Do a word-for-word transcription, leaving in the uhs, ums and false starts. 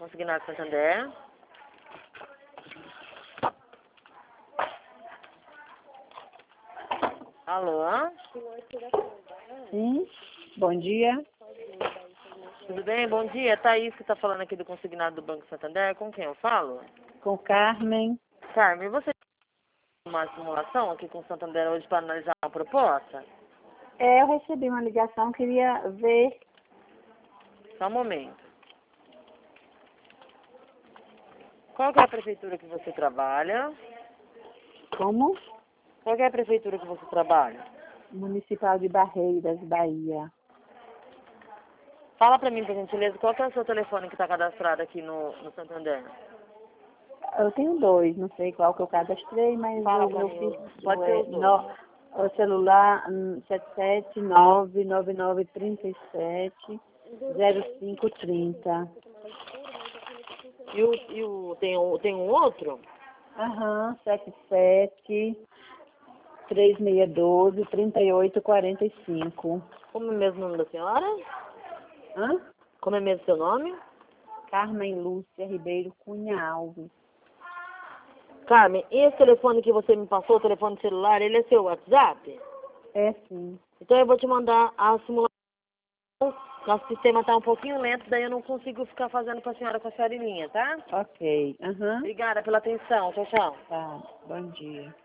Consignado Santander. Alô? Sim, bom dia. Tudo bem? Bom dia. Thaís que está falando aqui do consignado do Banco Santander. Com quem eu falo? Com Carmen. Carmen, você tem uma simulação aqui com o Santander hoje para analisar uma proposta? É, eu recebi uma ligação, queria ver. Só um momento. Qual que é a prefeitura que você trabalha? Como? Qual que é a prefeitura que você trabalha? Municipal de Barreiras, Bahia. Fala pra mim, por gentileza, qual que é o seu telefone que está cadastrado aqui no, no Santander? Eu tenho dois, não sei qual que eu cadastrei, mas Fala o pra meu mim, fixo pode ser é os dois. no, o celular hum, sete sete nove nove nove três sete zero cinco três zero. E, o, e o, tem, um, tem um outro? Aham, sete sete três seis um dois três oito quatro cinco. Como é mesmo o nome da senhora? Hã? Como é mesmo seu nome? Carmen Lúcia Ribeiro Cunha Alves. Carmen, e esse telefone que você me passou, o telefone celular, ele é seu WhatsApp? É sim. Então eu vou te mandar a simulação. Nosso sistema está um pouquinho lento, daí eu não consigo ficar fazendo com a senhora com a senhora em linha, tá? Ok. Aham. Obrigada pela atenção. Tchau, tchau. Tá. Bom dia.